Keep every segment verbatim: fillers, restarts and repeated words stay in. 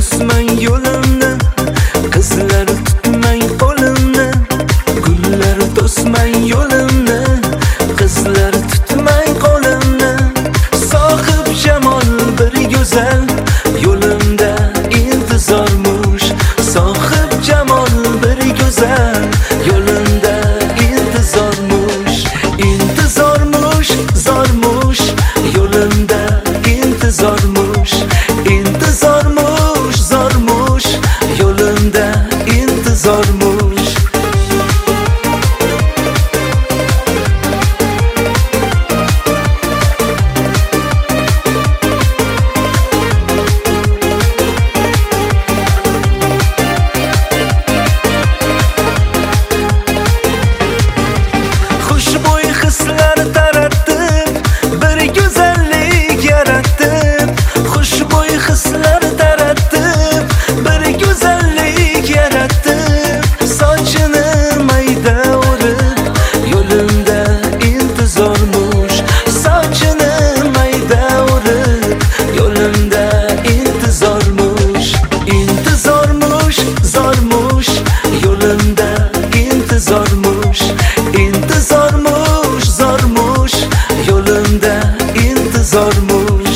to'smang yo'limni, qizlar tutmang qo'limni. Gullar to'smang yo'limni, qizlar tutmang qo'limni. Sohib jamol bir go'zal, yo'limda intizormush. Sohib jamol bir go'zal, yo'limda intizormush. Intizormush, zormush, yo'limda intizormush. Intizormush, zormush, yo'limda intizormush. Xushbo'y hislar taratib, bir go'zallik yaratib. Xushbo'y hislar taratib, bir go'zallik yaratib. Sochini mayda o'rib, yo'limda intizormush. Sochini mayda o'rib, yo'limda intizormush. Intizormush, zormush, yo'limda intizormush. Intizormush, zormush, yo'limda intizormush.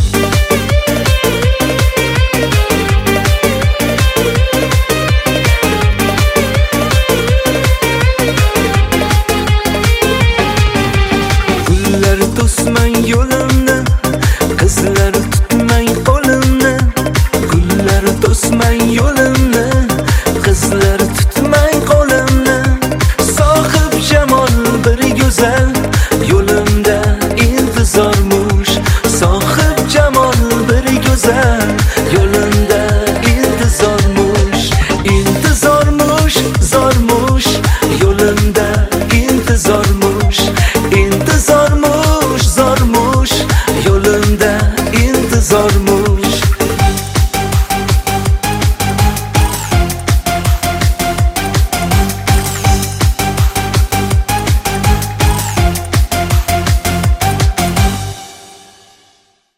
Gullar to'smang yo'limni, qizlar tutmang qo'limni. Gullar to'smang yo'limni, qizlar tutmang qo'limni. Sohib jamol bir go'zal, yo'limda intizormush. Sohib jamol bir go'zal,